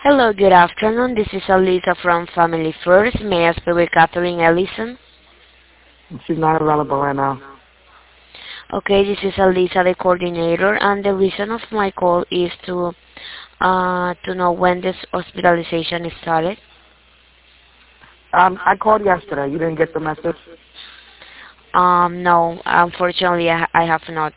Hello, good afternoon. This is Alisa from Family First. May I speak with Catherine Ellison? She's not available right now. Okay, this is Alisa, the coordinator, and the reason of my call is to know when this hospitalization is started. I called yesterday. You didn't get the message? No, unfortunately, I have not.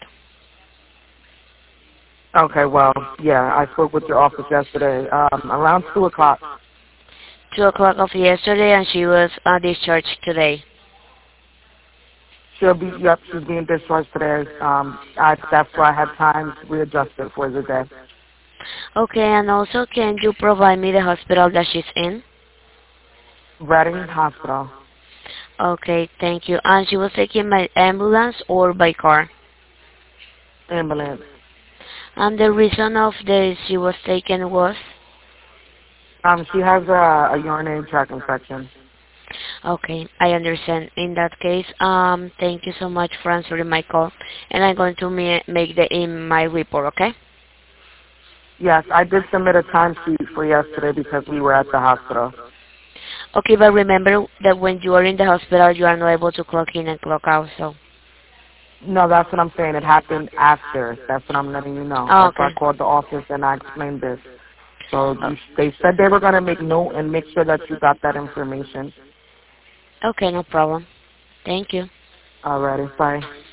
Okay, well, yeah, I spoke with your office yesterday, around 2 o'clock. 2 o'clock of yesterday, and she was discharged today. Yep, she's being discharged today. That's why I had time to readjust it for the day. Okay, and also, can you provide me the hospital that she's in? Reading Hospital. Okay, thank you. And she was taken by ambulance or by car? Ambulance. And the reason of she was taken was? She has a urinary tract infection. Okay, I understand. In that case, thank you so much for answering my call, and I'm going to make in my report, okay? Yes, I did submit a timesheet for yesterday because we were at the hospital. Okay, but remember that when you are in the hospital, you are not able to clock in and clock out, so. No, that's what I'm saying. It happened after. That's what I'm letting you know. Oh, That's why I okay. called the office and I explained this. So they said they were going to make note and make sure that you got that information. Okay, no problem. Thank you. Alrighty, bye.